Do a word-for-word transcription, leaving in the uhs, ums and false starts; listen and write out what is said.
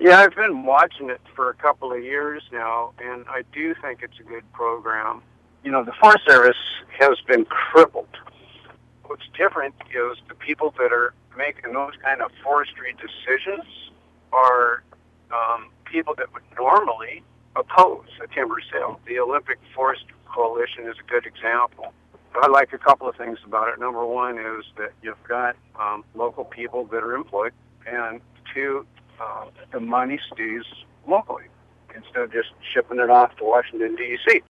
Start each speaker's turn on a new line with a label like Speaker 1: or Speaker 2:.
Speaker 1: Yeah, I've been watching it for a couple of years now, and I do think it's a good program. You know, the Forest Service has been crippled. What's different is the people that are making those kind of forestry decisions are um, people that would normally oppose a timber sale. The Olympic Forest Coalition is a good example. I like a couple of things about it. Number one is that you've got um, local people that are employed, and two, uh, the money stays locally instead of just shipping it off to Washington, D C